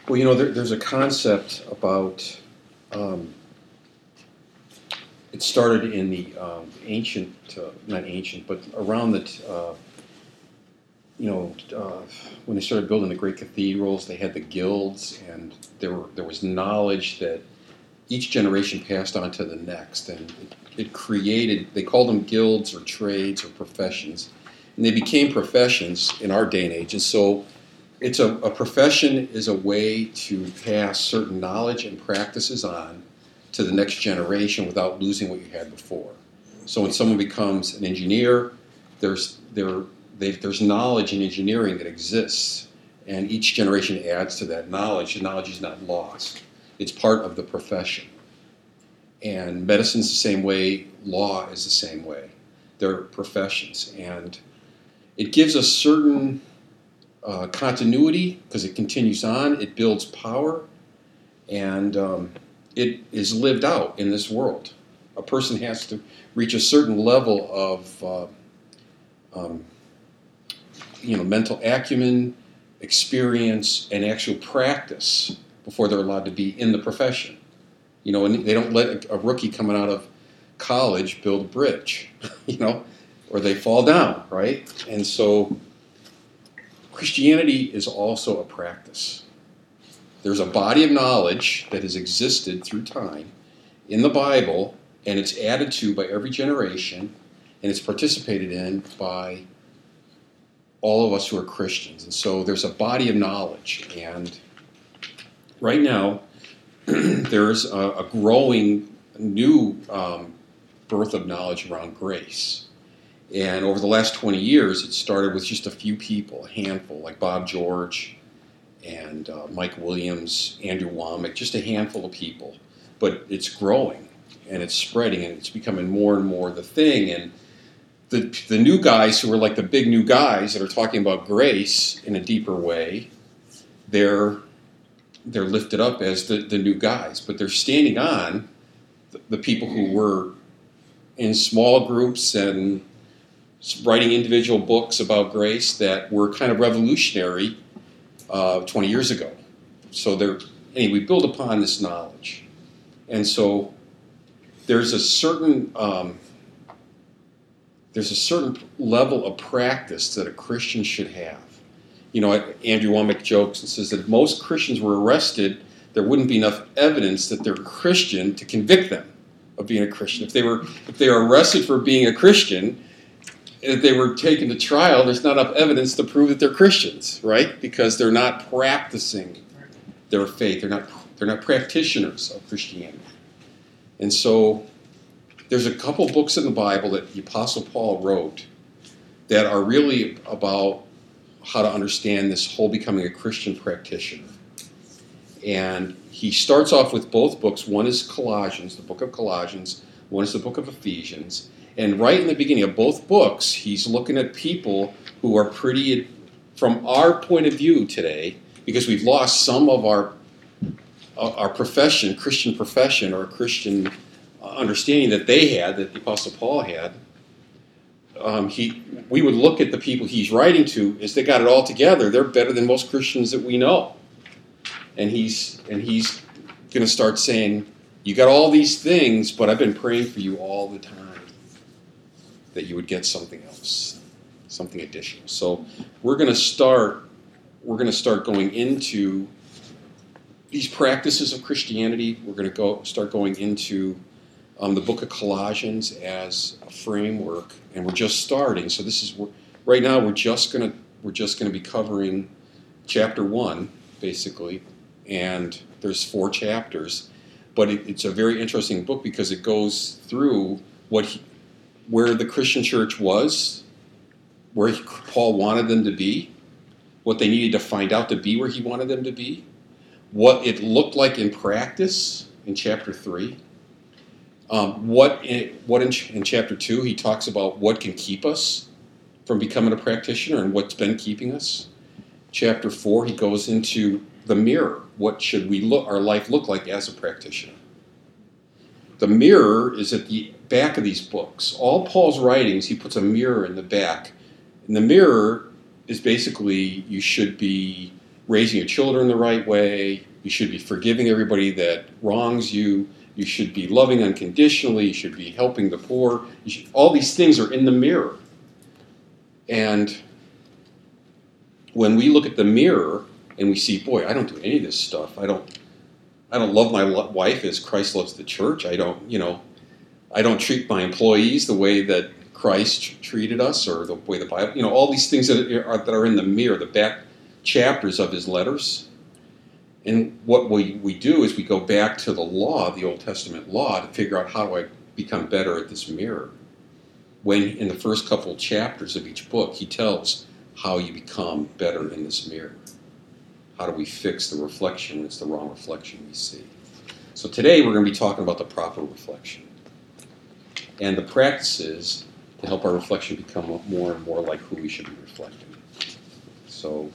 Well, there's a concept about, um, it started in the ancient, not ancient, but around you know, uh, when they started building the great cathedrals, they had the guilds, and there was knowledge that each generation passed on to the next, and it created, they called them guilds or trades or professions, and they became professions in our day and age. And so it's a profession is a way to pass certain knowledge and practices on to the next generation without losing what you had before. So when someone becomes an engineer, there's there's knowledge in engineering that exists, and each generation adds to that knowledge. The knowledge is not lost. It's part of the profession. And medicine's the same way, law is the same way. They're professions. And it gives us certain continuity because it continues on, it builds power, and it is lived out in this world. A person has to reach a certain level of mental acumen, experience, and actual practice before they're allowed to be in the profession. And they don't let a rookie coming out of college build a bridge, or they fall down, right? And so Christianity is also a practice. There's a body of knowledge that has existed through time in the Bible, and it's added to by every generation, and it's participated in by all of us who are Christians. And so there's a body of knowledge, and right now there's a growing new birth of knowledge around grace. And over the last 20 years, it started with just a few people, a handful, like Bob George and Mike Williams, Andrew Womack, just a handful of people. But it's growing, and it's spreading, and it's becoming more and more the thing. And the new guys who are like the big new guys that are talking about grace in a deeper way, they're lifted up as the new guys. But they're standing on the people who were in small groups and writing individual books about grace that were kind of revolutionary 20 years ago. So we build upon this knowledge. And so there's a certain level of practice that a Christian should have. Andrew Womack jokes and says that if most Christians were arrested, there wouldn't be enough evidence that they're Christian to convict them of being a Christian. If they were arrested for being a Christian, if they were taken to trial, there's not enough evidence to prove that they're Christians, right? Because they're not practicing their faith. They're not practitioners of Christianity. And so there's a couple books in the Bible that the Apostle Paul wrote that are really about how to understand this whole becoming a Christian practitioner. And he starts off with both books. One is Colossians, the book of Colossians. One is the book of Ephesians. And right in the beginning of both books, he's looking at people who are pretty, from our point of view today, because we've lost some of our profession, Christian profession, or Christian understanding that they had, that the Apostle Paul had. We would look at the people he's writing to as they got it all together. They're better than most Christians that we know. And he's going to start saying, you got all these things, but I've been praying for you all the time that you would get something else, something additional. So we're going to start going into these practices of Christianity. We're going to start going into the book of Colossians as a framework, and we're just starting. So right now we're just going to be covering chapter 1 basically, and there's 4 chapters, but it's a very interesting book because it goes through where the Christian church was, where Paul wanted them to be, what they needed to find out to be where he wanted them to be, what it looked like in practice in chapter 3, in chapter 2 he talks about what can keep us from becoming a practitioner and what's been keeping us. Chapter 4 he goes into the mirror. What should our life look like as a practitioner? The mirror is at the back of these books. All Paul's writings, he puts a mirror in the back. And the mirror is basically, you should be raising your children the right way. You should be forgiving everybody that wrongs you. You should be loving unconditionally. You should be helping the poor. All these things are in the mirror. And when we look at the mirror and we see, boy, I don't do any of this stuff. I don't love my wife as Christ loves the church. I don't treat my employees the way that Christ treated us, or the way the Bible, all these things that are in the mirror, the back chapters of his letters. And what we do is we go back to the law, the Old Testament law, to figure out, how do I become better at this mirror? When in the first couple of chapters of each book, he tells how you become better in this mirror. How do we fix the reflection when it's the wrong reflection we see? So today we're going to be talking about the proper reflection and the practices to help our reflection become more and more like who we should be reflecting. So,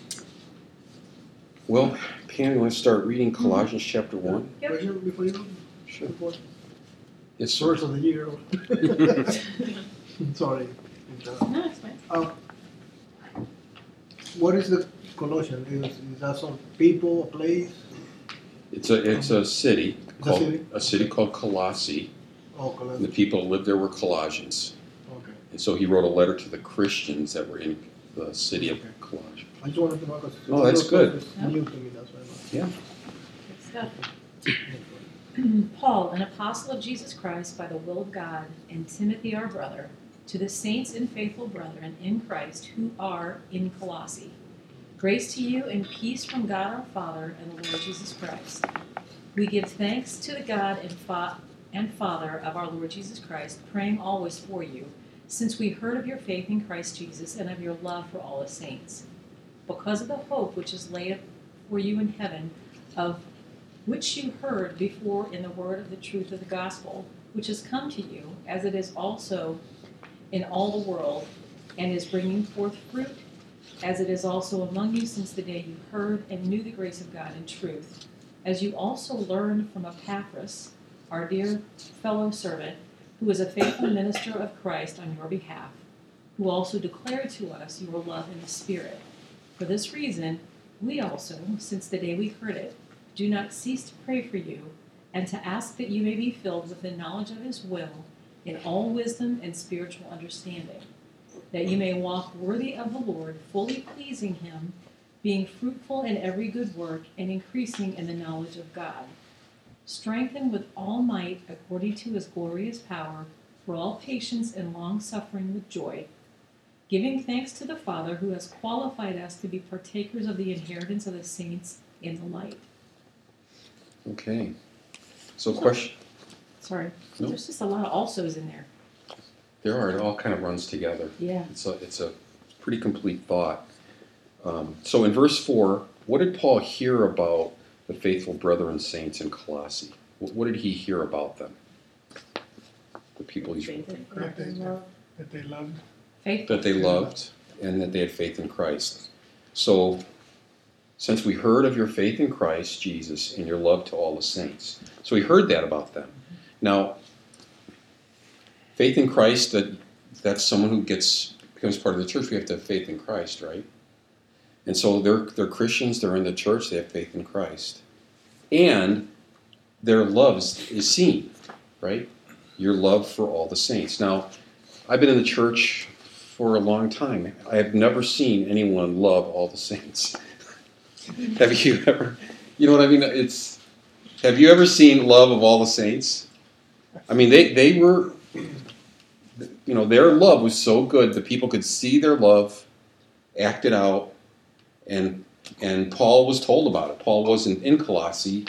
well, Pam, you want to start reading Colossians chapter 1? Yep. Question before you go? Sure. Before? Yes, sir. Source of the year. Sorry. No, it's fine. What is the Colossian? Is that some people, a place? It's a city It's a city? called Colossae. Oh, And the Colossian. people who lived there were Colossians. Okay. And so he wrote a letter to the Christians that were in the city of Colossae. I just wanted to know because Oh, that's good. It's new to me, that's why Yeah. Good stuff. Paul, an apostle of Jesus Christ by the will of God, and Timothy, our brother, to the saints and faithful brethren in Christ who are in Colossae. Grace to you and peace from God our Father and the Lord Jesus Christ. We give thanks to the God and Father of our Lord Jesus Christ, praying always for you, since we heard of your faith in Christ Jesus and of your love for all the saints. Because of the hope which is laid up for you in heaven, of which you heard before in the word of the truth of the gospel, which has come to you, as it is also in all the world, and is bringing forth fruit, as it is also among you since the day you heard and knew the grace of God in truth, as you also learned from Epaphras, our dear fellow servant, who is a faithful minister of Christ on your behalf, who also declared to us your love in the Spirit. For this reason, we also, since the day we heard it, do not cease to pray for you, and to ask that you may be filled with the knowledge of his will, in all wisdom and spiritual understanding, that you may walk worthy of the Lord, fully pleasing him, being fruitful in every good work, and increasing in the knowledge of God, strengthened with all might according to his glorious power, for all patience and long-suffering with joy, giving thanks to the Father who has qualified us to be partakers of the inheritance of the saints in the light. Okay. So question. Sorry, No. there's just a lot of alsos in there. There are. It all kind of runs together. Yeah. It's a pretty complete thought. So in verse 4, what did Paul hear about the faithful brethren and saints in Colossae? What did he hear about them? The people he's Faith in Correct. Christ and love. That they loved. Faith. that they loved and that they had faith in Christ. So, since we heard of your faith in Christ Jesus and your love to all the saints. So we heard that about them. Now, faith in Christ, that's someone who becomes part of the church. We have to have faith in Christ, right? And so they're Christians, they're in the church, they have faith in Christ. And their love is seen, right? Your love for all the saints. Now, I've been in the church for a long time. I have never seen anyone love all the saints. Have you ever? You know what I mean? Have you ever seen love of all the saints? I mean, they were, their love was so good that people could see their love acted out, and Paul was told about it. Paul wasn't in Colossae.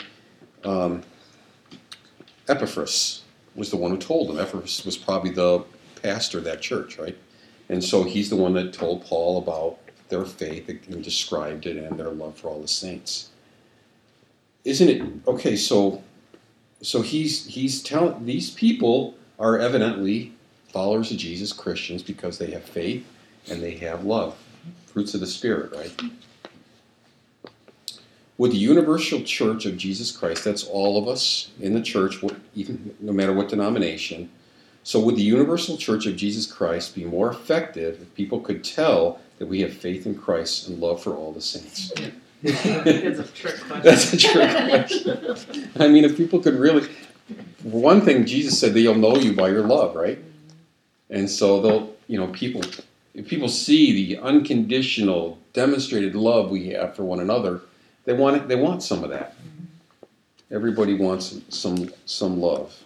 Epaphras was the one who told him. Epaphras was probably the pastor of that church, right? And so he's the one that told Paul about their faith and described it and their love for all the saints. Isn't it okay? So he's telling these people are evidently followers of Jesus, Christians, because they have faith and they have love, fruits of the Spirit, right? With the universal church of Jesus Christ, that's all of us in the church, even no matter what denomination. So would the universal church of Jesus Christ be more effective if people could tell that we have faith in Christ and love for all the saints? It's a trick question. That's a trick question. I mean, if people could really, one thing Jesus said, they'll know you by your love, right? And so they'll, if people see the unconditional, demonstrated love we have for one another, they want some of that. Everybody wants some love.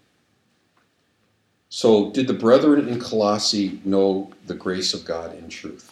So, did the brethren in Colossae know the grace of God in truth?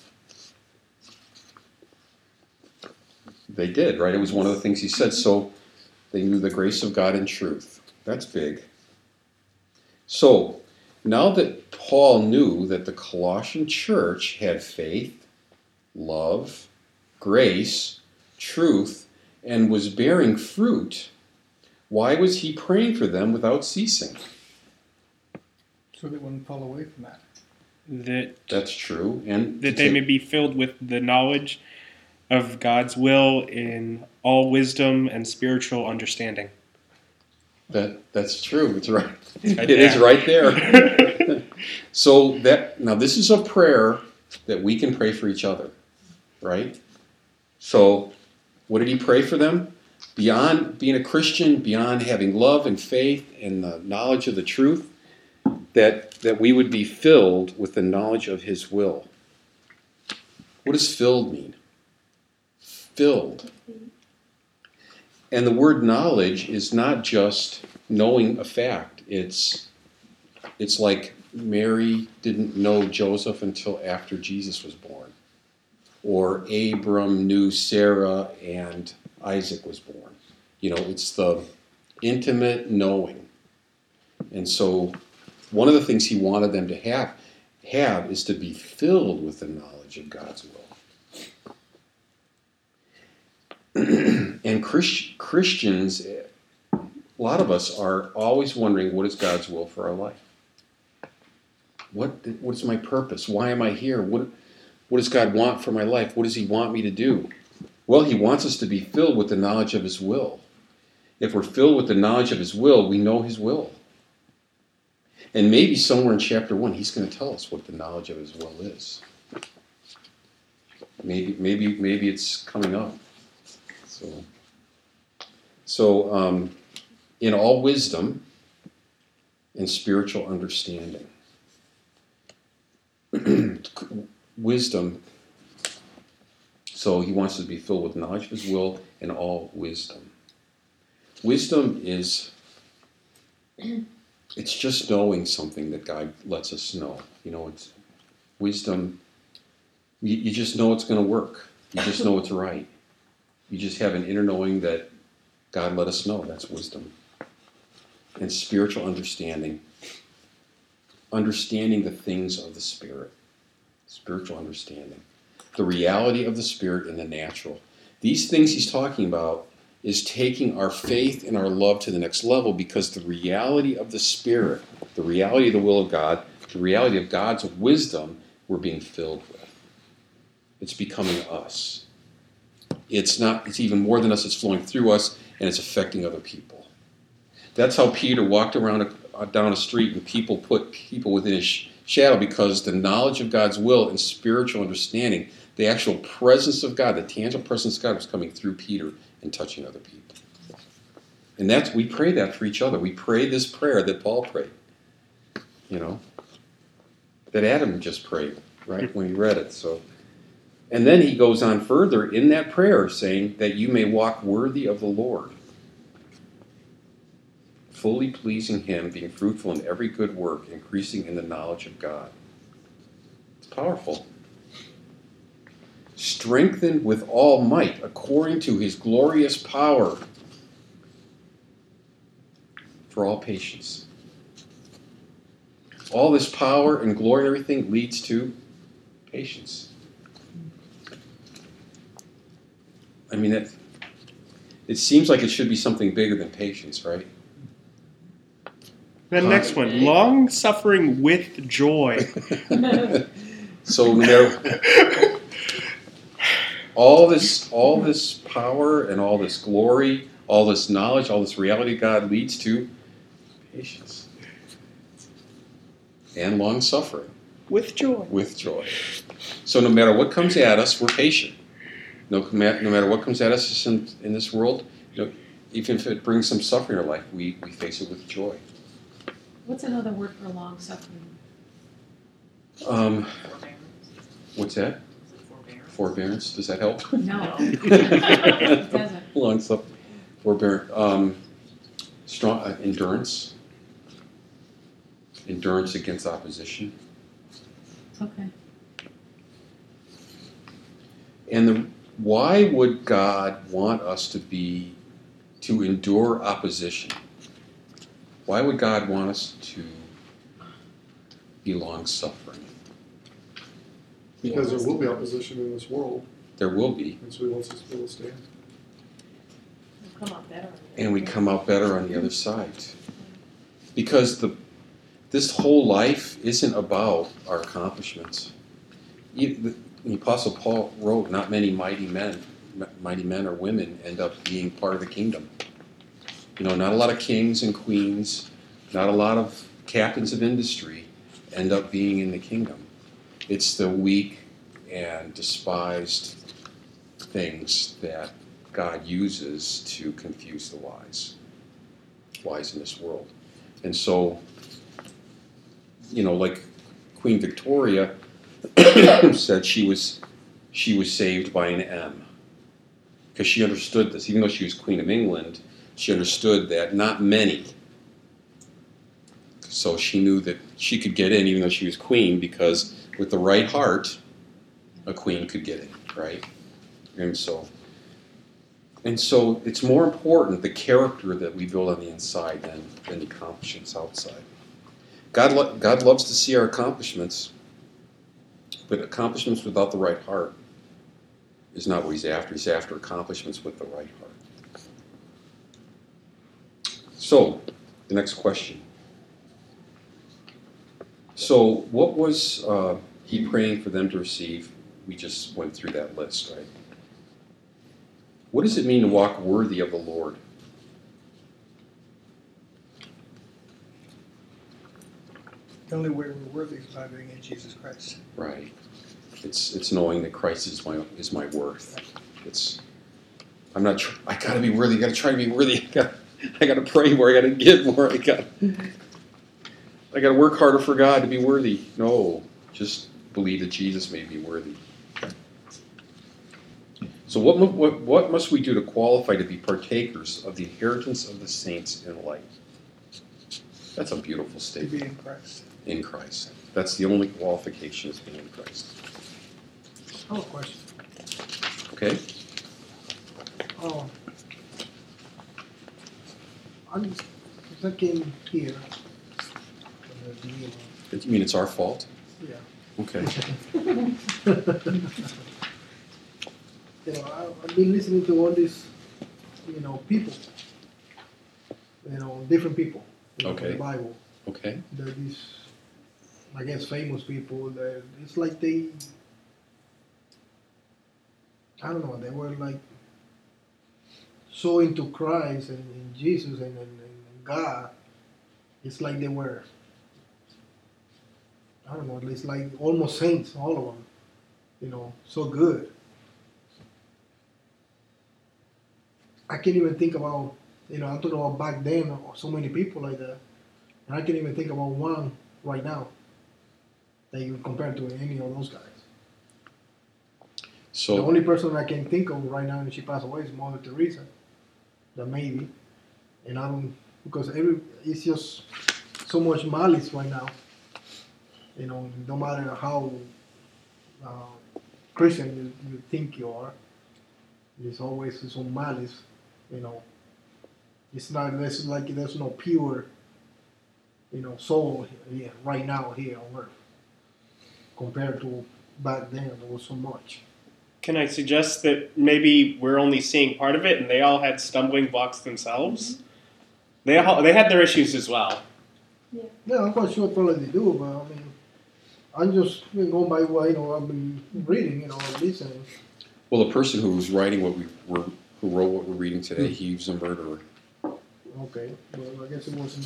They did, right? It was one of the things he said. So, they knew the grace of God in truth. That's big. So, now that Paul knew that the Colossian church had faith, love, grace, truth, and was bearing fruit, why was he praying for them without ceasing? So they wouldn't fall away from that. That's true. And That they may be filled with the knowledge of God's will in all wisdom and spiritual understanding. That's true. It's right. It is right there. So now this is a prayer that we can pray for each other, right? So what did he pray for them? Beyond being a Christian, beyond having love and faith and the knowledge of the truth, that we would be filled with the knowledge of his will. What does filled mean? Filled. And the word knowledge is not just knowing a fact. It's like Mary didn't know Joseph until after Jesus was born. Or Abram knew Sarah and Isaac was born. It's the intimate knowing. And so one of the things he wanted them to have is to be filled with the knowledge of God's will. And Christians, a lot of us are always wondering, what is God's will for our life? What is my purpose? Why am I here? What does God want for my life? What does he want me to do? Well, he wants us to be filled with the knowledge of his will. If we're filled with the knowledge of his will, we know his will. And maybe somewhere in chapter 1, he's going to tell us what the knowledge of his will is. Maybe it's coming up. So in all wisdom and spiritual understanding. Wisdom. So he wants us to be filled with knowledge of his will and all wisdom. Wisdom is, it's just knowing something that God lets us know. It's wisdom. You just know it's going to work. You just know it's right. You just have an inner knowing that God let us know. That's wisdom. And spiritual understanding. Understanding the things of the Spirit. Spiritual understanding. The reality of the Spirit and the natural. These things he's talking about is taking our faith and our love to the next level, because the reality of the Spirit, the reality of the will of God, the reality of God's wisdom, we're being filled with. It's becoming us. It's even more than us, it's flowing through us, and it's affecting other people. That's how Peter walked around down a street and people put people within his shadow, because the knowledge of God's will and spiritual understanding, the actual presence of God, the tangible presence of God was coming through Peter and touching other people. And we pray that for each other. We pray this prayer that Paul prayed, that Adam just prayed, right, when he read it. So, and then he goes on further in that prayer saying that you may walk worthy of the Lord, fully pleasing him, being fruitful in every good work, increasing in the knowledge of God. It's powerful. Strengthened with all might, according to his glorious power, for all patience. All this power and glory and everything leads to patience. I mean, it seems like it should be something bigger than patience, right? The next one, long suffering with joy. So all this power and all this glory, all this knowledge, all this reality of God leads to patience and long suffering With joy. with joy. So no matter what comes at us, we're patient. No matter what comes at us in this world, even if it brings some suffering in our life, we face it with joy. What's another word for long suffering? Um, Forbearance. what's that? Is it forbearance? Forbearance. Does that help? No, it doesn't. Long suffering. Forbearance. Strong endurance. Endurance against opposition. Okay. And why would God want us to endure opposition? Why would God want us to be long-suffering? Because there will be opposition in this world, There will be, and so he wants us to be able to stand. We'll come out better. and we come out better on the other side. Because this whole life isn't about our accomplishments. The Apostle Paul wrote, not many mighty men or women end up being part of the kingdom. Not a lot of kings and queens, not a lot of captains of industry end up being in the kingdom. It's the weak and despised things that God uses to confuse the wise in this world. And so, like Queen Victoria said, she was saved by an M, because she understood this. Even though she was Queen of England, she understood that not many. So she knew that she could get in, even though she was queen, because with the right heart, a queen could get in, right? And so it's more important the character that we build on the inside than the accomplishments outside. God loves to see our accomplishments, but accomplishments without the right heart is not what he's after. He's after accomplishments with the right heart. So, the next question. So, what was he praying for them to receive? We just went through that list, right? What does it mean to walk worthy of the Lord? The only way we're worthy is by being in Jesus Christ. Right. It's knowing that Christ is my worth. I'm not. I gotta be worthy. I gotta try to be worthy. I gotta pray more. I gotta give more. I gotta work harder for God to be worthy. No, just believe that Jesus made me worthy. So what must we do to qualify to be partakers of the inheritance of the saints in light? That's a beautiful To statement. be in Christ. In Christ. That's the only qualification, is being in Christ. I have a question. Okay? I came here. You mean it's our fault? Yeah. Okay. I've been listening to all these, people, different people in Okay. the Bible. Okay. There is, I guess, famous people that it's like they, I don't know, they were like so into Christ and Jesus and God. It's like they were, I don't know, it's like almost saints, all of them, so good. I can't even think about, I'm talking about back then, so many people like that. And I can't even think about one right now that you compare to any of those guys. The So only person I can think of right now, and she passed away, is Mother Teresa. That maybe. And I don't, because it's just so much malice right now. No matter how Christian you think you are, there's always some malice. It's not. There's no pure, soul here right now here on earth compared to back then. There was so much. Can I suggest that maybe we're only seeing part of it, and they all had stumbling blocks themselves? They had their issues as well. Yeah, I'm quite sure probably they do, but I mean, I'm just going by what I've been reading, listening. well, the person who was writing who wrote what we're reading today, he was a murderer. Okay, well, I guess it wasn't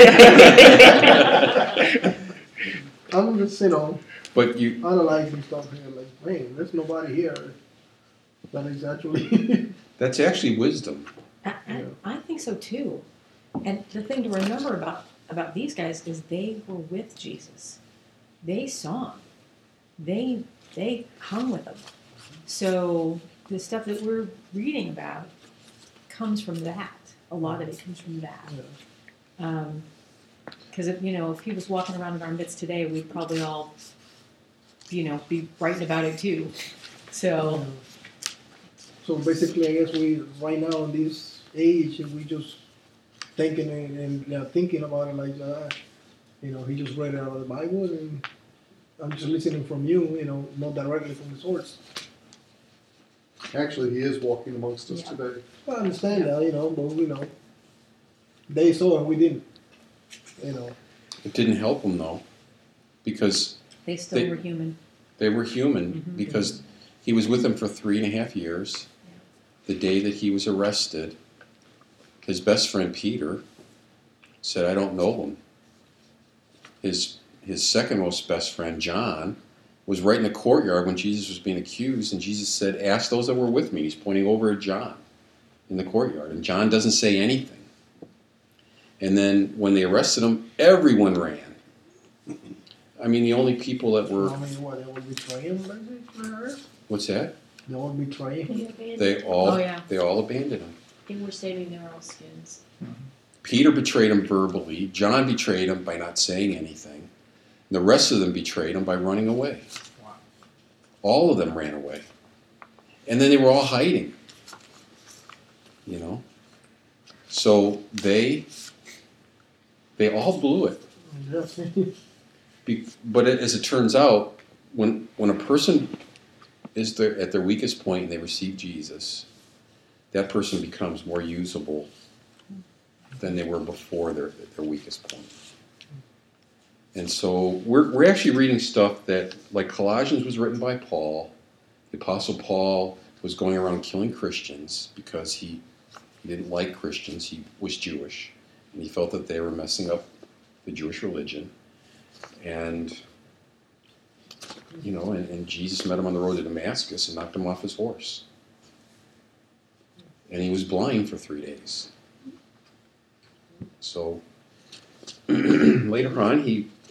that. I'm just, But you, analyzing stuff here, like, man, there's nobody here That is actually. That's actually wisdom. I think so too. And the thing to remember about these guys is they were with Jesus. They saw him. They hung with him. So the stuff that we're reading about comes from that. A lot of it comes from that. Because if he was walking around in our midst today, we'd probably all, be writing about it too. So. So basically, I guess we right now in this age, we just thinking and thinking about it like, he just read it out of the Bible, and I'm just listening from you, not directly from the source. Actually, he is walking amongst us today. I understand that, but they saw and we didn't. It didn't help them though, because They still were human. they were human, because he was with them for 3.5 years. The day that he was arrested, his best friend Peter said, "I don't know him." His second most best friend John was right in the courtyard when Jesus was being accused, and Jesus said, "Ask those that were with me." He's pointing over at John in the courtyard, and John doesn't say anything. And then when they arrested him, everyone ran. I mean, the only people that were... I mean, what, they would betray him, like What's that? they would betray him. They all abandoned him. They were saving their own skins. Peter betrayed him verbally. John betrayed him by not saying anything. The rest of them betrayed him by running away. Wow. All of them ran away. And then they were all hiding. So they all blew it. Yes. But as it turns out, when a person is at their weakest point and they receive Jesus, that person becomes more usable than they were before their weakest point. And so we're actually reading stuff that, like Colossians was written by Paul. The Apostle Paul was going around killing Christians because he didn't like Christians. He was Jewish, and he felt that they were messing up the Jewish religion. And and Jesus met him on the road to Damascus and knocked him off his horse. And he was blind for 3 days. So later on,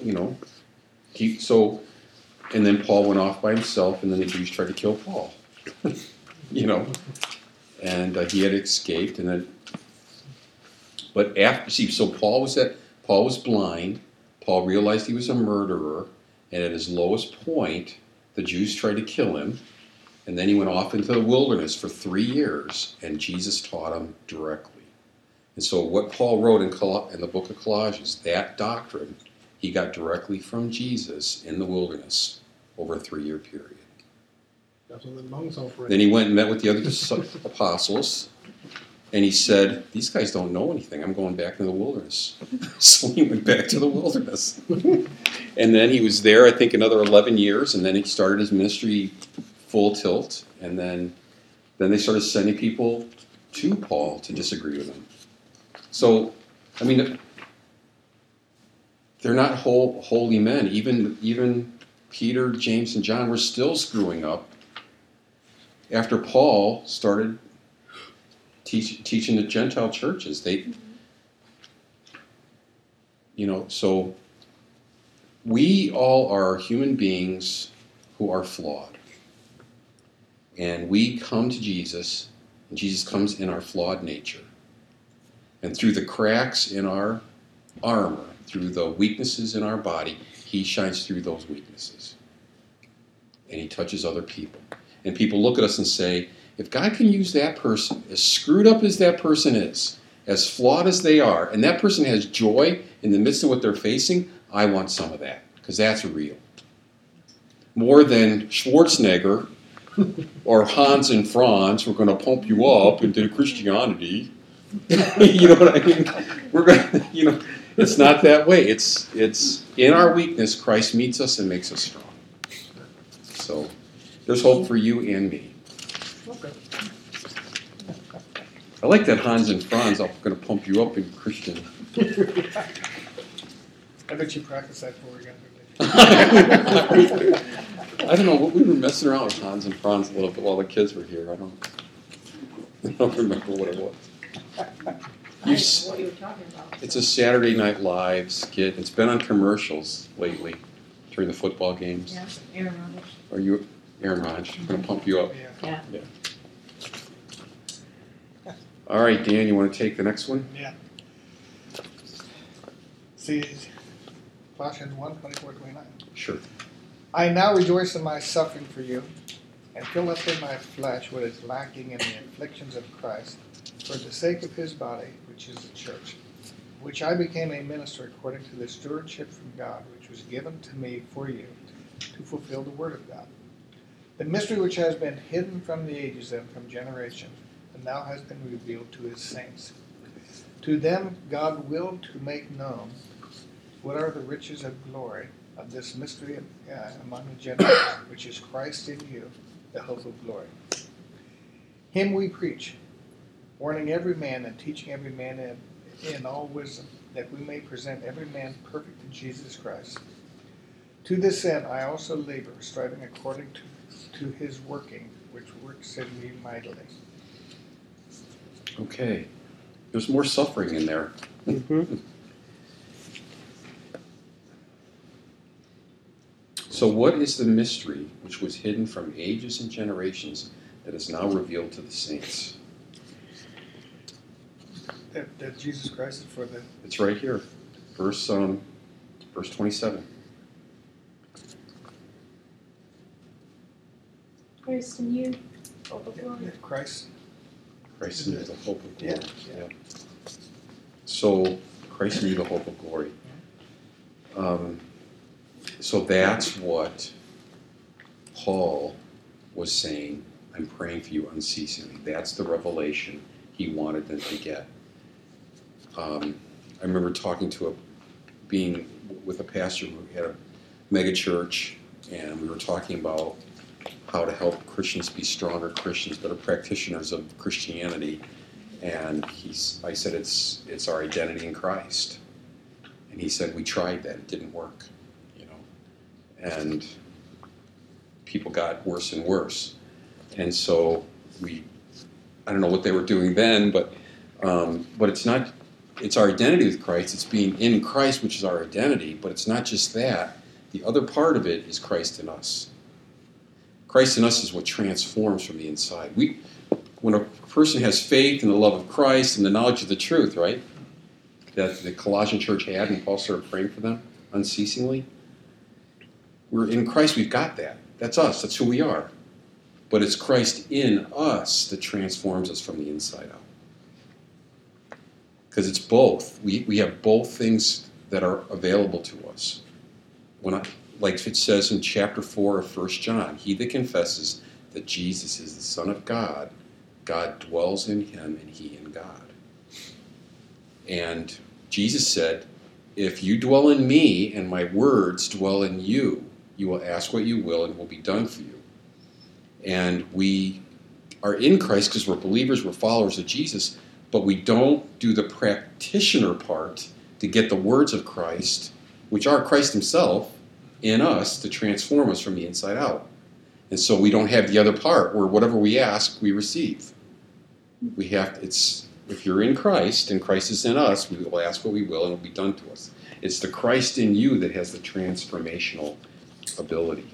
and then Paul went off by himself, and then the Jews tried to kill Paul. And he had escaped, and then, but so Paul was blind. Paul realized he was a murderer, and at his lowest point, the Jews tried to kill him, and then he went off into the wilderness for 3 years, and Jesus taught him directly. And so what Paul wrote in the book of Colossians, that doctrine, he got directly from Jesus in the wilderness over a 3-year period. That's what the lungs are for. Then he went and met with the other apostles, and he said, "These guys don't know anything. I'm going back to the wilderness." So he went back to the wilderness. And then he was there, I think, another 11 years, and then he started his ministry full tilt, and then they started sending people to Paul to disagree with him. So, I mean, they're not holy men. Even Peter, James, and John were still screwing up after Paul started teaching the Gentile churches. So we all are human beings who are flawed. And we come to Jesus, and Jesus comes in our flawed nature. And through the cracks in our armor, through the weaknesses in our body, he shines through those weaknesses. And he touches other people. And people look at us and say, if God can use that person, as screwed up as that person is, as flawed as they are, and that person has joy in the midst of what they're facing, I want some of that, because that's real. More than Schwarzenegger or Hans and Franz who are going to pump you up into Christianity. You know what I mean? We're going, it's not that way. It's in our weakness, Christ meets us and makes us strong. So there's hope for you and me. Okay. I like that Hans and Franz are going to pump you up in Christian. I bet you practiced that before we got here. I don't know. We were messing around with Hans and Franz a little bit while the kids were here. I don't remember what it was. I don't know what you were talking about. It's a Saturday Night Live skit. It's been on commercials lately during the football games. Yeah, Aaron Rodgers. Are you, Aaron Rodgers? I'm going to pump you up. Yeah. Yeah. All right, Dan, you want to take the next one? Yeah. See, Colossians 1, 24, 29. Sure. I now rejoice in my suffering for you, and fill up in my flesh what is lacking in the afflictions of Christ, for the sake of his body, which is the church, which I became a minister according to the stewardship from God, which was given to me for you, to fulfill the word of God. The mystery which has been hidden from the ages and from generations, and now has been revealed to his saints. To them God willed to make known what are the riches of glory of this mystery among the Gentiles, which is Christ in you, the hope of glory. Him we preach, warning every man and teaching every man in all wisdom, that we may present every man perfect in Jesus Christ. To this end I also labor, striving according to his working, which works in me mightily. Okay. There's more suffering in there. Mm-hmm. So what is the mystery which was hidden from ages and generations that is now revealed to the saints? That Jesus Christ is for the... It's right here. Verse 27. Christ in you, hope of glory. Christ. Christ in you, the hope of glory. Yeah. So, Christ in you, the hope of glory. So that's what Paul was saying. I'm praying for you unceasingly. That's the revelation he wanted them to get. I remember being with a pastor who had a mega church, and we were talking about how to help Christians be stronger Christians, better practitioners of Christianity. And I said, it's our identity in Christ. And he said, we tried that, it didn't work, and people got worse and worse. And so I don't know what they were doing then, but it's our identity with Christ. It's being in Christ, which is our identity, but it's not just that. The other part of it is Christ in us. Christ in us is what transforms from the inside. When a person has faith in the love of Christ and the knowledge of the truth, right, that the Colossian church had, and Paul started praying for them unceasingly, we're in Christ, we've got that. That's us, that's who we are. But it's Christ in us that transforms us from the inside out. Because it's both. We have both things that are available to us. Like it says in chapter 4 of 1 John, he that confesses that Jesus is the Son of God, God dwells in him and he in God. And Jesus said, if you dwell in me and my words dwell in you, you will ask what you will and it will be done for you. And we are in Christ because we're believers, we're followers of Jesus, but we don't do the practitioner part to get the words of Christ, which are Christ himself, in us to transform us from the inside out. And so we don't have the other part where whatever we ask, we receive. If you're in Christ and Christ is in us, we will ask what we will and it will be done to us. It's the Christ in you that has the transformational ability.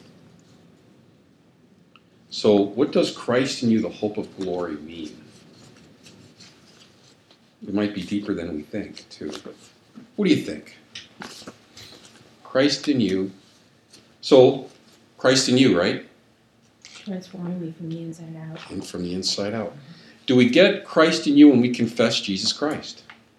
So what does Christ in you, the hope of glory, mean? It might be deeper than we think, too. But what do you think? Christ in you. So, Christ in you, right? Transforming me from the inside out. And from the inside out. Do we get Christ in you when we confess Jesus Christ?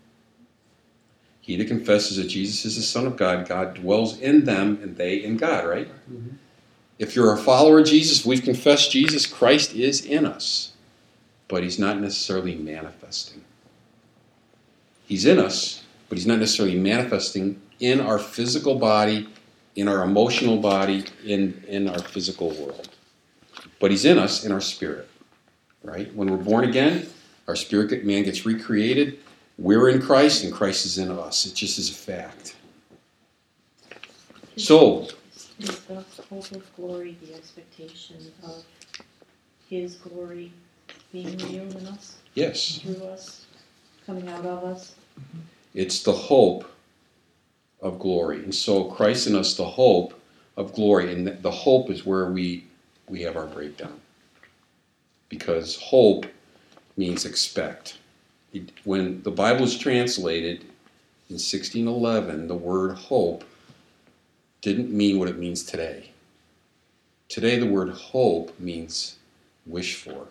He that confesses that Jesus is the Son of God, God dwells in them and they in God, right? Mm-hmm. If you're a follower of Jesus, we've confessed Jesus, Christ is in us. But he's not necessarily manifesting. He's in us, but he's not necessarily manifesting in our physical body, in our emotional body, in our physical world. But he's in us in our spirit, right? When we're born again, our spirit man gets recreated. We're in Christ and Christ is in us. It just is a fact. So, Is the hope of glory the expectation of His glory being revealed in us, Yes. through us, coming out of us? It's the hope of glory. And so Christ in us, the hope of glory. And the hope is where we have our breakdown. Because hope means expect. When the Bible is translated in 1611, the word hope didn't mean what it means today. Today, the word hope means wish for.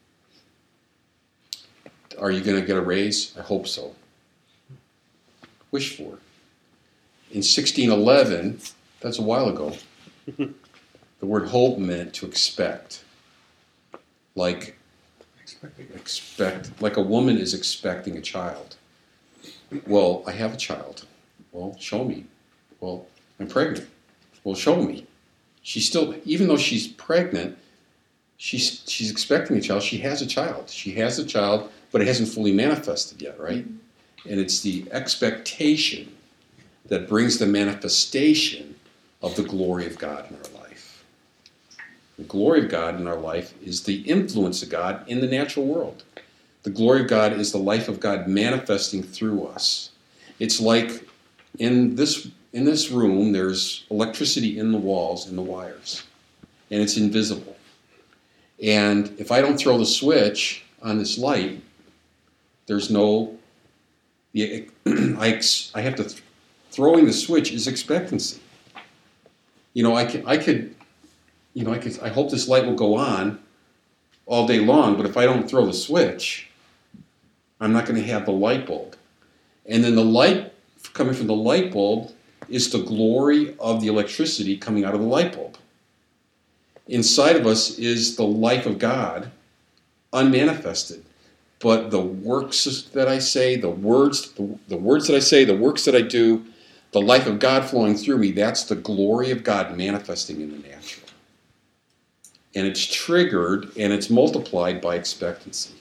Are you going to get a raise? I hope so. Wish for. In 1611, that's a while ago, the word hope meant to expect. Like like a woman is expecting a child. Well, I have a child. Well, show me. Well, I'm pregnant. Well, show me. She's still, even though she's pregnant, she's expecting a child. She has a child. She has a child, but it hasn't fully manifested yet, right? And it's the expectation that brings the manifestation of the glory of God in our life. The glory of God in our life is the influence of God in the natural world. The glory of God is the life of God manifesting through us. It's like in this room, there's electricity in the walls and the wires, and it's invisible. And if I don't throw the switch on this light, there's no. I have to. Throwing the switch is expectancy. I hope this light will go on all day long, but if I don't throw the switch, I'm not going to have the light bulb. And then the light coming from the light bulb is the glory of the electricity coming out of the light bulb. Inside of us is the life of God, unmanifested. But the works that I say, the words that I say, the works that I do, the life of God flowing through me, that's the glory of God manifesting in the natural. And it's triggered and it's multiplied by expectancy.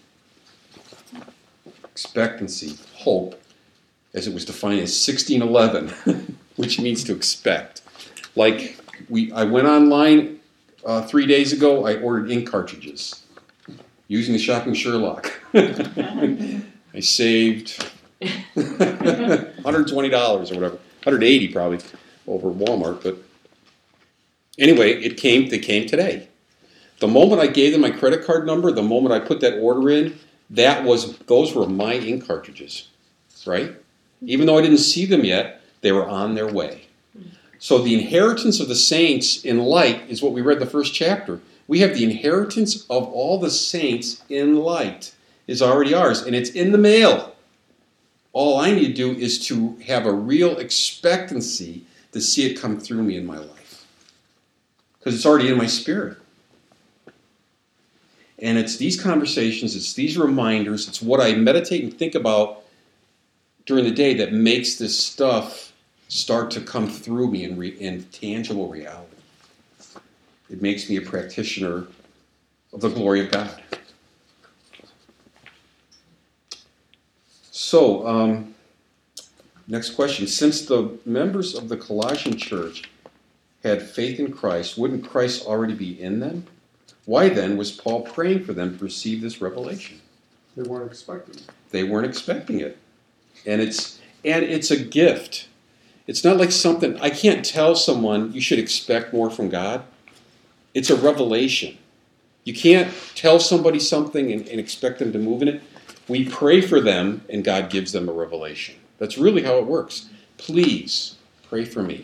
Expectancy, hope, as it was defined as 1611, which means to expect. Like I went online 3 days ago, I ordered ink cartridges using the Shopping Sherlock. I saved $120 or whatever, $180 probably over Walmart. But anyway, they came today. The moment I gave them my credit card number, the moment I put that order in, those were my ink cartridges, right? Even though I didn't see them yet, they were on their way. So the inheritance of the saints in light is what we read the first chapter. We have the inheritance of all the saints in light is already ours, and it's in the mail. All I need to do is to have a real expectancy to see it come through me in my life. Because it's already in my spirit. And it's these conversations, it's these reminders, it's what I meditate and think about during the day that makes this stuff start to come through me in tangible reality. It makes me a practitioner of the glory of God. So, next question. Since the members of the Colossian church had faith in Christ, wouldn't Christ already be in them? Why then was Paul praying for them to receive this revelation? They weren't expecting it. They weren't expecting it. And it's a gift. It's not like something, I can't tell someone you should expect more from God. It's a revelation. You can't tell somebody something and expect them to move in it. We pray for them and God gives them a revelation. That's really how it works. Please pray for me.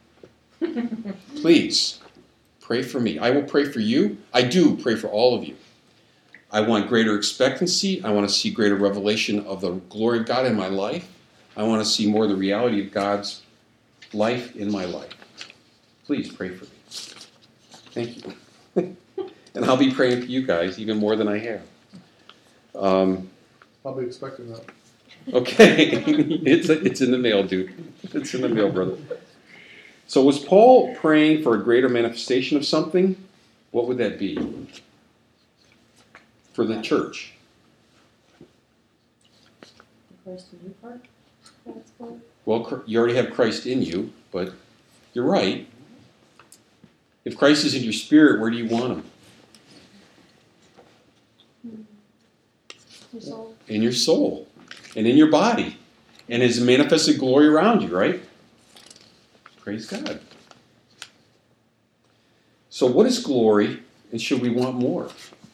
Please pray for me. I will pray for you. I do pray for all of you. I want greater expectancy. I want to see greater revelation of the glory of God in my life. I want to see more of the reality of God's life in my life. Please pray for me. Thank you. And I'll be praying for you guys even more than I have. I'll be expecting that. Okay. It's in the mail, dude. It's in the mail, brother. So was Paul praying for a greater manifestation of something? What would that be? For the church. The Christ in you part? That's part. Well, you already have Christ in you, but you're right. If Christ is in your spirit, where do you want him? Your soul. In your soul and in your body and his manifested glory around you, right? Praise God. So what is glory, and should we want more?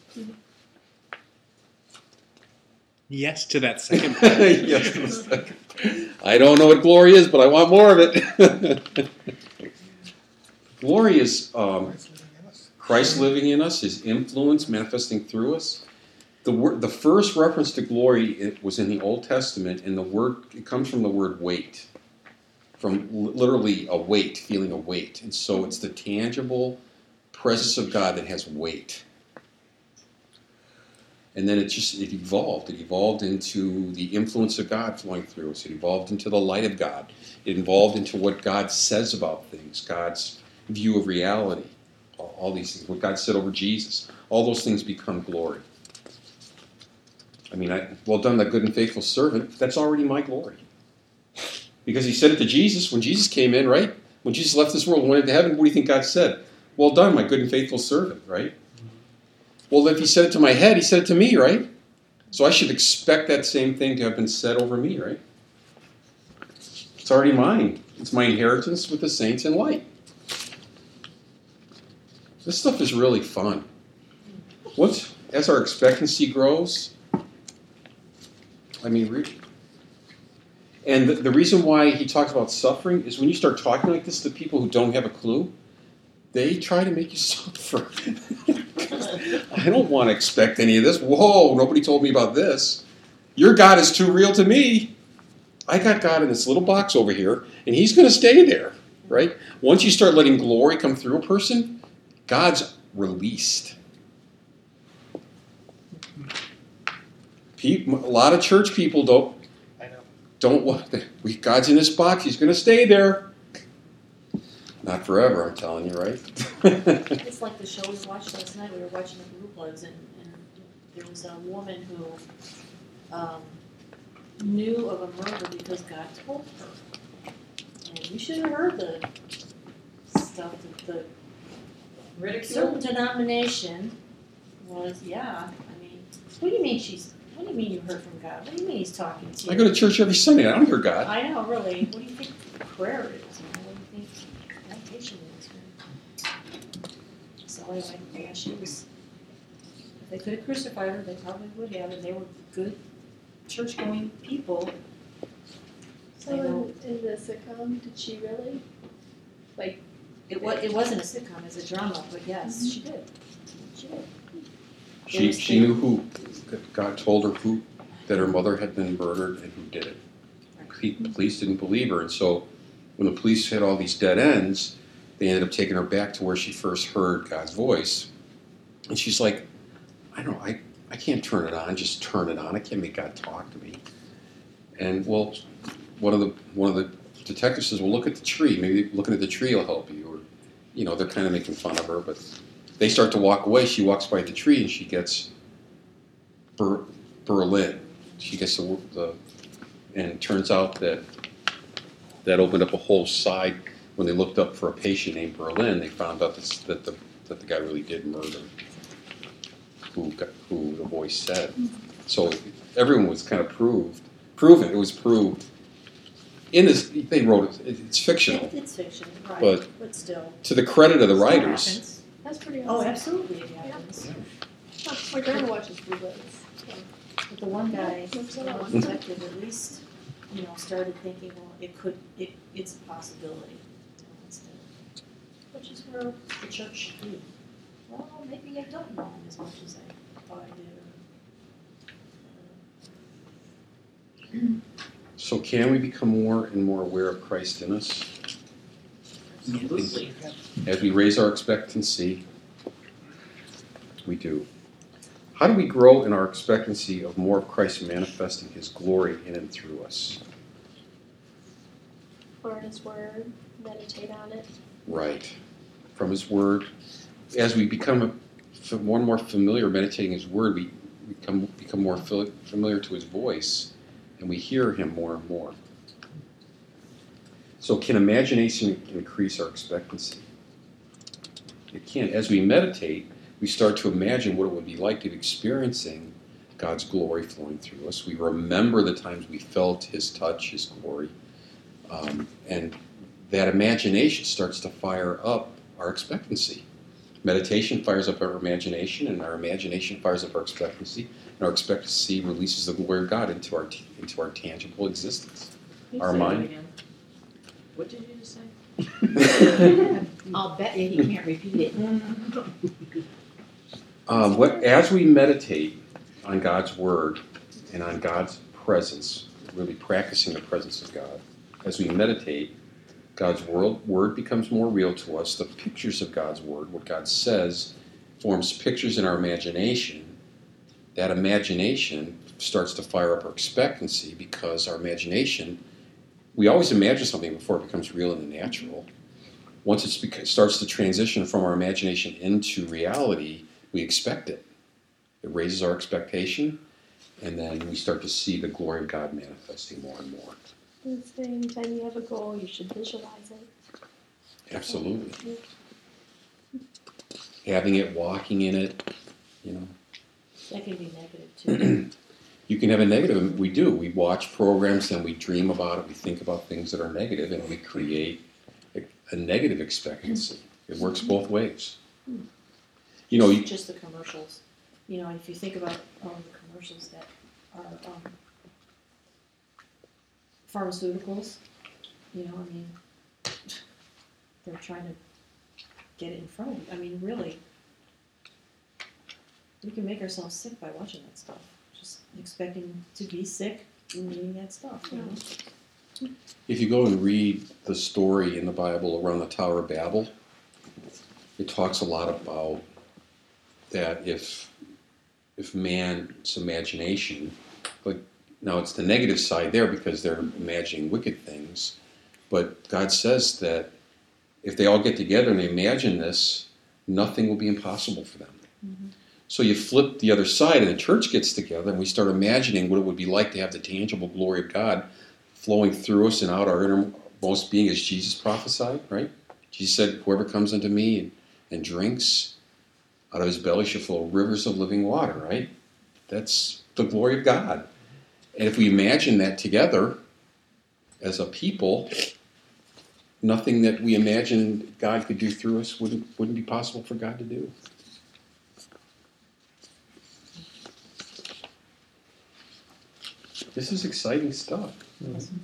Yes to that second part. Yes. I don't know what glory is, but I want more of it. Glory is Christ living in us, his influence manifesting through us. The first reference to glory was in the Old Testament, and it comes from the word weight, from literally a weight, feeling a weight. And so it's the tangible presence of God that has weight. And then it evolved. It evolved into the influence of God flowing through us. It evolved into the light of God. It evolved into what God says about things, God's view of reality, all these things, what God said over Jesus. All those things become glory. I mean, well done, thy good and faithful servant. That's already my glory. Because he said it to Jesus when Jesus came in, right? When Jesus left this world and went into heaven, what do you think God said? Well done, my good and faithful servant, right? Well, if he said it to my head, he said it to me, right? So I should expect that same thing to have been said over me, right? It's already mine. It's my inheritance with the saints in light. This stuff is really fun. As our expectancy grows, I mean, and the reason why he talks about suffering is when you start talking like this to people who don't have a clue, they try to make you suffer. I don't want to expect any of this. Whoa, nobody told me about this. Your God is too real to me. I got God in this little box over here, and he's going to stay there, right? Once you start letting glory come through a person, God's released. A lot of church people don't want that. God's in this box. He's going to stay there. Not forever, I'm telling you, right? It's like the show we watched last night. We were watching the Blue Bloods, and there was a woman who knew of a murder because God told her. And you should have heard the stuff that the certain denomination was. Yeah, I mean, what do you mean What do you mean you heard from God? What do you mean he's talking to you? I go to church every Sunday. I don't hear God. I know, really. What do you think prayer is? What do you think meditation is? So anyway, yeah, she was. If they could have crucified her, they probably would have, and they were good, church-going people. So in the sitcom, did she really? Like, It wasn't a sitcom; it was a drama. But yes, she did. She did. She knew who. God told her that her mother had been murdered and who did it. The police didn't believe her, and so when the police had all these dead ends, they ended up taking her back to where she first heard God's voice. And she's like, I can't turn it on, just turn it on. I can't make God talk to me. And well, one of the detectives says, well, look at the tree. Maybe looking at the tree will help you. Or, they're kind of making fun of her, but they start to walk away. She walks by the tree and she gets Berlin. She gets and it turns out that opened up a whole side. When they looked up for a patient named Berlin, they found out that the guy really did murder who the voice said. So everyone was kind of proven. It was proved. In this, they wrote it. It's fictional. It's fictional, right? But still, to the credit of the still writers. happens. that's pretty Oh, awesome. absolutely, it happens. Oh, my grandma watches Blue Bloods. So. But the one guy, What's that one? detective, at least, started thinking, well, it's a possibility. Which is where the church should be. Well, maybe I don't know him as much as I thought I did. So can we become more and more aware of Christ in us? Absolutely. As we raise our expectancy, we do. How do we grow in our expectancy of more of Christ manifesting his glory in and through us? Learn His Word, meditate on it. Right. From his word. As we become more and more familiar meditating his word, we become more familiar to his voice, and we hear him more and more. So can imagination increase our expectancy? It can't. As we meditate, we start to imagine what it would be like to be experiencing God's glory flowing through us. We remember the times we felt His touch, His glory. And that imagination starts to fire up our expectancy. Meditation fires up our imagination, and our imagination fires up our expectancy, and our expectancy releases the glory of God into our tangible existence. Can you Our say that mind. again? What did you just say? I'll bet you he can't repeat it. As we meditate on God's Word and on God's presence, really practicing the presence of God, as we meditate, God's Word becomes more real to us. The pictures of God's Word, what God says, forms pictures in our imagination. That imagination starts to fire up our expectancy because our imagination, we always imagine something before it becomes real in the natural. Once it starts to transition from our imagination into reality, we expect it. It raises our expectation, and then we start to see the glory of God manifesting more and more. The same time you have a goal, you should visualize it. Absolutely. Having it, walking in it, you know. That can be negative too. You can have a negative, and we do. We watch programs, and we dream about it, we think about things that are negative, and we create a negative expectancy. It works both ways. You know, Just the commercials. You know, if you think about all the commercials that are pharmaceuticals, you know, I mean, they're trying to get it in front of you. I mean, really, we can make ourselves sick by watching that stuff. Just expecting to be sick and eating that stuff, you know. if you go and read the story in the Bible around the Tower of Babel, it talks a lot about that if man's imagination, but now it's the negative side there because they're imagining wicked things, but God says that if they all get together and they imagine this, nothing will be impossible for them. Mm-hmm. So you flip the other side and the church gets together and we start imagining what it would be like to have the tangible glory of God flowing through us and out our innermost being as Jesus prophesied, right? Jesus said, whoever comes unto me and drinks, out of his belly shall flow rivers of living water, right? That's the glory of God. And if we imagine that together as a people, nothing that we imagine God could do through us wouldn't be possible for God to do. This is exciting stuff. Mm-hmm.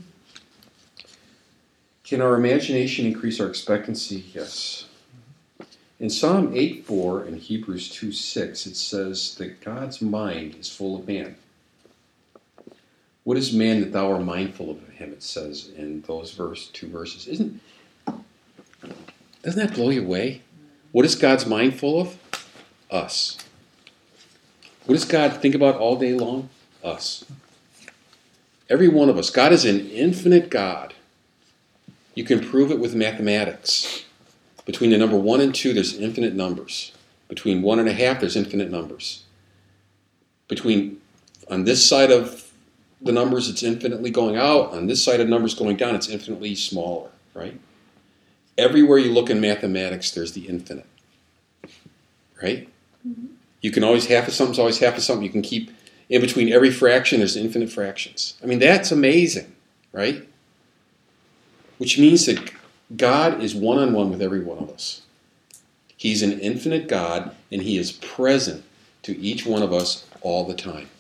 Can our imagination increase our expectancy? Yes. In Psalm 8:4 and Hebrews 2:6, it says that God's mind is full of man. What is man that thou art mindful of him, it says in those two verses. Doesn't that blow you away? What is God's mind full of? Us. What does God think about all day long? Us. Every one of us. God is an infinite God. You can prove it with mathematics. Between the number 1 and 2, there's infinite numbers. Between 1 and a half, there's infinite numbers. On this side of the numbers, it's infinitely going out. On this side of numbers going down, it's infinitely smaller, right? Everywhere you look in mathematics, there's the infinite, right? Mm-hmm. You can always half of something's always half of something. You can keep in between every fraction, there's infinite fractions. I mean, that's amazing, right? Which means that God is one-on-one with every one of us. He's an infinite God, and he is present to each one of us all the time.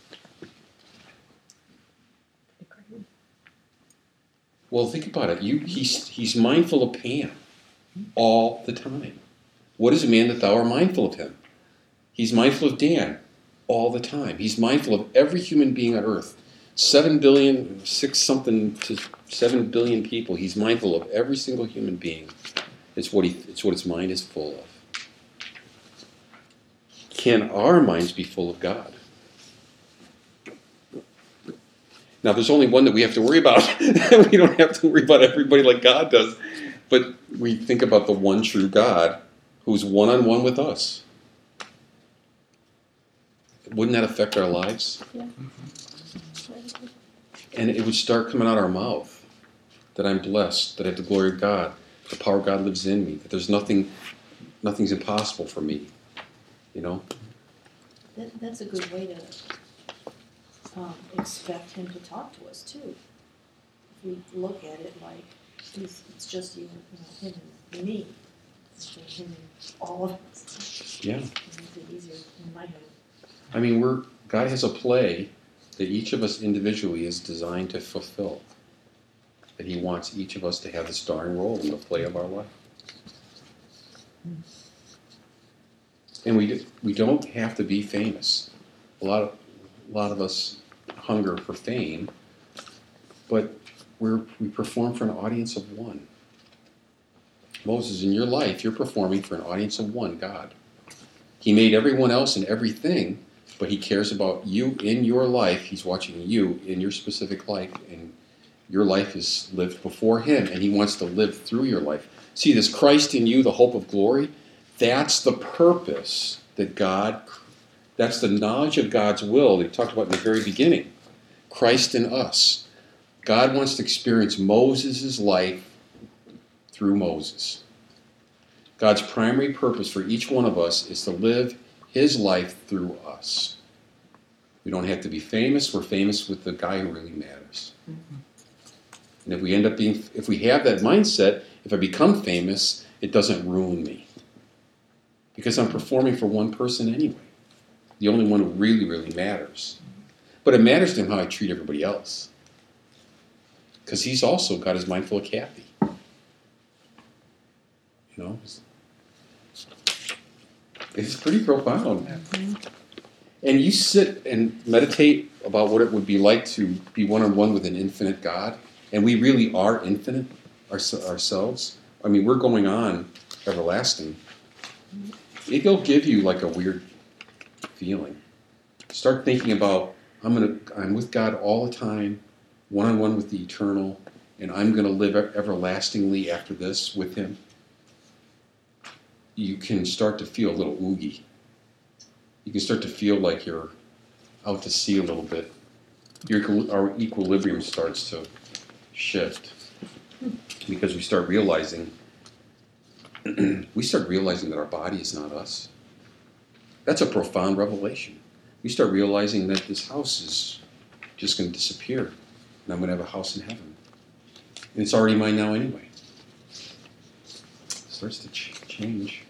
Well, think about it. He's mindful of Pam all the time. What is a man that thou art mindful of him? He's mindful of Dan all the time. He's mindful of every human being on earth. 7 billion, 7 billion people. He's mindful of every single human being. It's what his mind is full of. Can our minds be full of God? Now, there's only one that we have to worry about. We don't have to worry about everybody like God does. But we think about the one true God who's one-on-one with us. Wouldn't that affect our lives? Yeah. And it would start coming out of our mouth that I'm blessed, that I have the glory of God, the power of God lives in me, that there's nothing nothing's impossible for me. You know? That's a good way to expect him to talk to us too. If we look at it like it's just you know, him and me, instead of him and all of us. Yeah. It makes it easier in my head. I mean, God has a play that each of us individually is designed to fulfill. That He wants each of us to have the starring role in the play of our life. And we don't have to be famous. A lot of us hunger for fame, but we perform for an audience of one. Moses, in your life, you're performing for an audience of one, God. He made everyone else and everything, but He cares about you in your life. He's watching you in your specific life, and your life is lived before Him, and He wants to live through your life. See, this Christ in you, the hope of glory, that's the purpose that that's the knowledge of God's will that He talked about in the very beginning. Christ in us. God wants to experience Moses' life through Moses. God's primary purpose for each one of us is to live His life through us. We don't have to be famous. We're famous with the guy who really matters. And if we have that mindset, if I become famous, it doesn't ruin me. Because I'm performing for one person anyway. The only one who really, really matters. But it matters to Him how I treat everybody else. Because He's also got His mind full of Kathy. You know? It's pretty profound. And you sit and meditate about what it would be like to be one-on-one with an infinite God. And we really are infinite ourselves. I mean, we're going on everlasting. It'll give you like a weird feeling. Start thinking about, I'm with God all the time, one-on-one with the eternal, and I'm going to live everlastingly after this with Him. You can start to feel a little oogie. You can start to feel like you're out to sea a little bit. Our equilibrium starts to shift because we start realizing that our body is not us. That's a profound revelation. We start realizing that this house is just going to disappear, and I'm going to have a house in heaven. And it's already mine now anyway. It starts to change.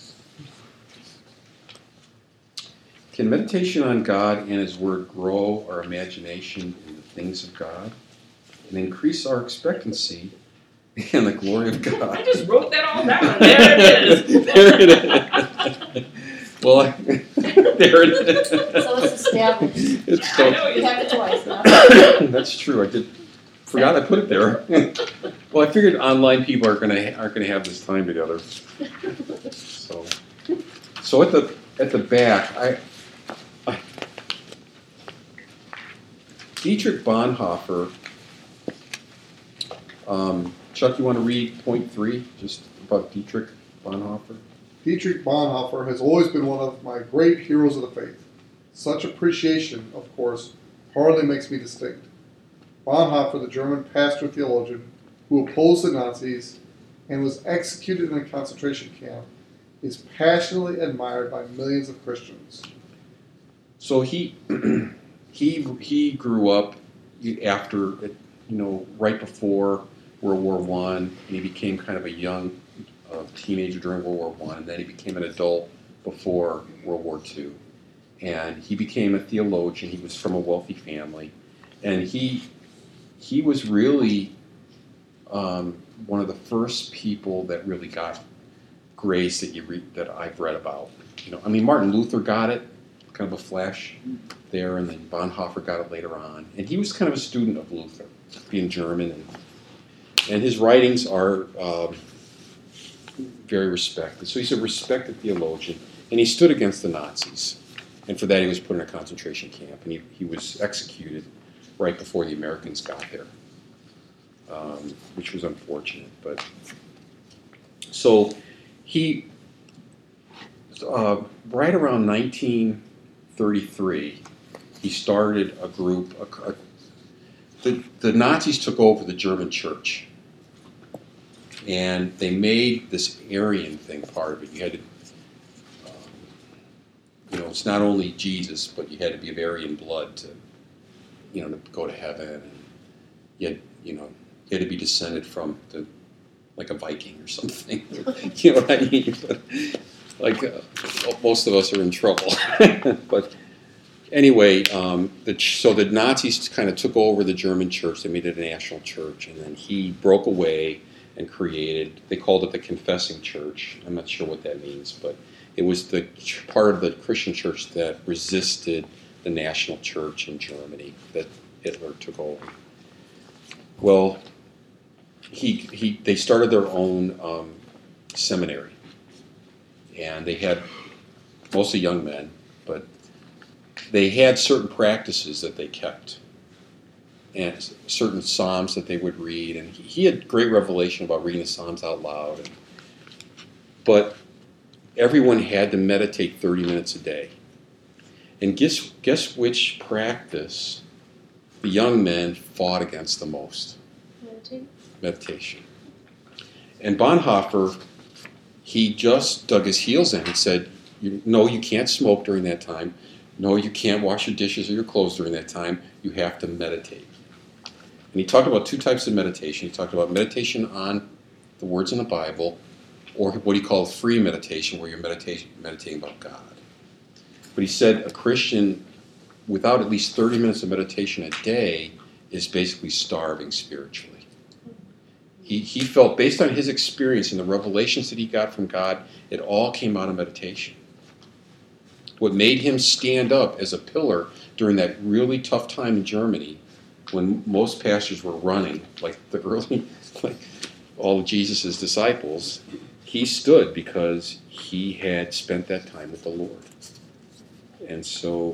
Can meditation on God and His Word grow our imagination in the things of God and increase our expectancy in the glory of God? I just wrote that all down. There it is. There it is. Well, there it is. So it's established. It's I know You have it twice now. That's true. Forgot I put it there. Well, I figured online people aren't gonna have this time together. So at the back, Dietrich Bonhoeffer. Chuck, you want to read point 3, just about Dietrich Bonhoeffer? Dietrich Bonhoeffer has always been one of my great heroes of the faith. Such appreciation, of course, hardly makes me distinct. Bonhoeffer, the German pastor-theologian who opposed the Nazis and was executed in a concentration camp, is passionately admired by millions of Christians. So he grew up after, right before World War I, and he became kind of a young teenager during World War I, and then he became an adult before World War II. And he became a theologian. He was from a wealthy family, and he was really one of the first people that really got grace that I've read about. Martin Luther got it, kind of a flash there, and then Bonhoeffer got it later on. And he was kind of a student of Luther, being German, and his writings are very respected. So he's a respected theologian, and he stood against the Nazis. And for that, he was put in a concentration camp, and he was executed right before the Americans got there, which was unfortunate. But so he, right around 1933, he started a group. The Nazis took over the German church, And they made this Aryan thing part of it. You had to, it's not only Jesus, but you had to be of Aryan blood to, to go to heaven. And you had to be descended from like a Viking or something. You know what I mean? Like most of us are in trouble. But anyway, so the Nazis kind of took over the German church. They made it a national church, and then he broke away and created. They called it the Confessing Church. I'm not sure what that means, but it was the part of the Christian church that resisted the national church in Germany that Hitler took over. Well, they started their own seminary, and they had mostly young men, but they had certain practices that they kept, and certain psalms that they would read, and he had great revelation about reading the psalms out loud. But everyone had to meditate 30 minutes a day. And guess which practice the young men fought against the most? Meditation. And Bonhoeffer, he just dug his heels in and said, no, you can't smoke during that time. No, you can't wash your dishes or your clothes during that time. You have to meditate. And he talked about two types of meditation. He talked about meditation on the words in the Bible, or what he called free meditation, where you're meditating about God. But he said a Christian, without at least 30 minutes of meditation a day, is basically starving spiritually. He felt, based on his experience and the revelations that he got from God, it all came out of meditation. What made him stand up as a pillar during that really tough time in Germany, when most pastors were running, like all of Jesus' disciples, he stood because he had spent that time with the Lord. And so,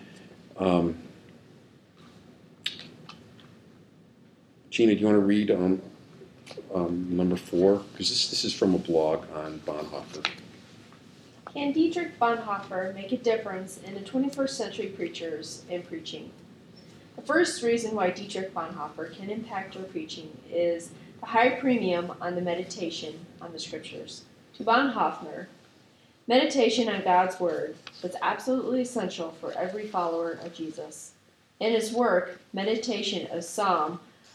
Gina, do you want to read number 4? Because this is from a blog on Bonhoeffer. Can Dietrich Bonhoeffer make a difference in the 21st century preachers and preaching? The first reason why Dietrich Bonhoeffer can impact your preaching is the high premium on the meditation on the scriptures. To Bonhoeffer, meditation on God's Word was absolutely essential for every follower of Jesus. In his work, Meditation of Psalm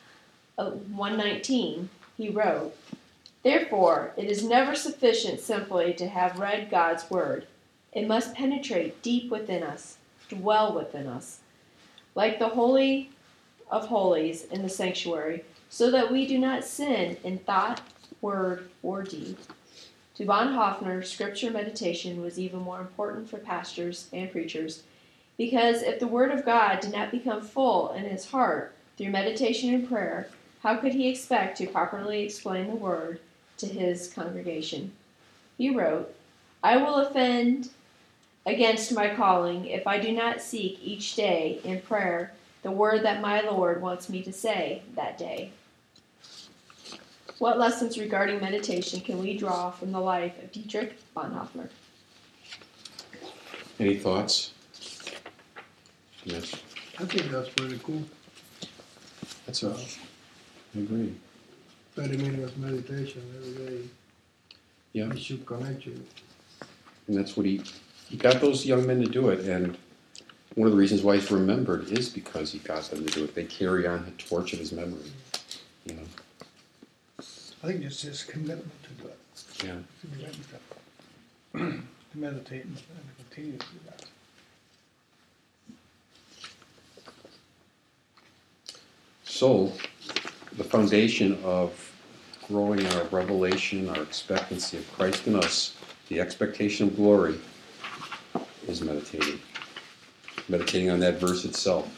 119, he wrote, "Therefore, it is never sufficient simply to have read God's Word. It must penetrate deep within us, dwell within us, like the Holy of Holies in the sanctuary, so that we do not sin in thought, word, or deed." To Bonhoeffer, scripture meditation was even more important for pastors and preachers, because if the Word of God did not become full in his heart through meditation and prayer, how could he expect to properly explain the Word to his congregation? He wrote, "I will offend against my calling if I do not seek each day in prayer the word that my Lord wants me to say that day." What lessons regarding meditation can we draw from the life of Dietrich Bonhoeffer? Any thoughts? Yes. I think that's pretty cool. That's all. I agree. 30 minutes of meditation every day. Yeah. It should connect you. And that's what he got those young men to do it. And one of the reasons why he's remembered is because he got them to do it. They carry on the torch of his memory. I think it's his commitment to do it. Yeah. To meditate and continue to do that. So, the foundation of growing our revelation, our expectancy of Christ in us, the expectation of glory, is meditating. Meditating on that verse itself,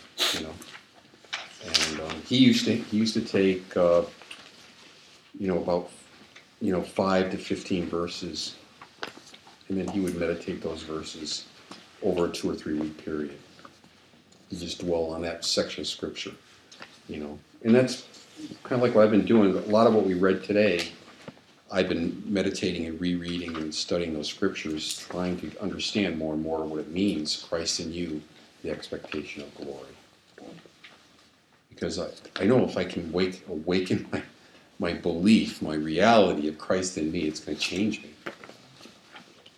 And he used to take, about 5 to 15 verses, and then he would meditate those verses over a 2 or 3 week period. He just dwell on that section of scripture, and that's kind of like what I've been doing. A lot of what we read today, I've been meditating and rereading and studying those scriptures, trying to understand more and more what it means, Christ in you, the expectation of glory. Because I know if I can awaken my belief, my reality of Christ in me. It's going to change me.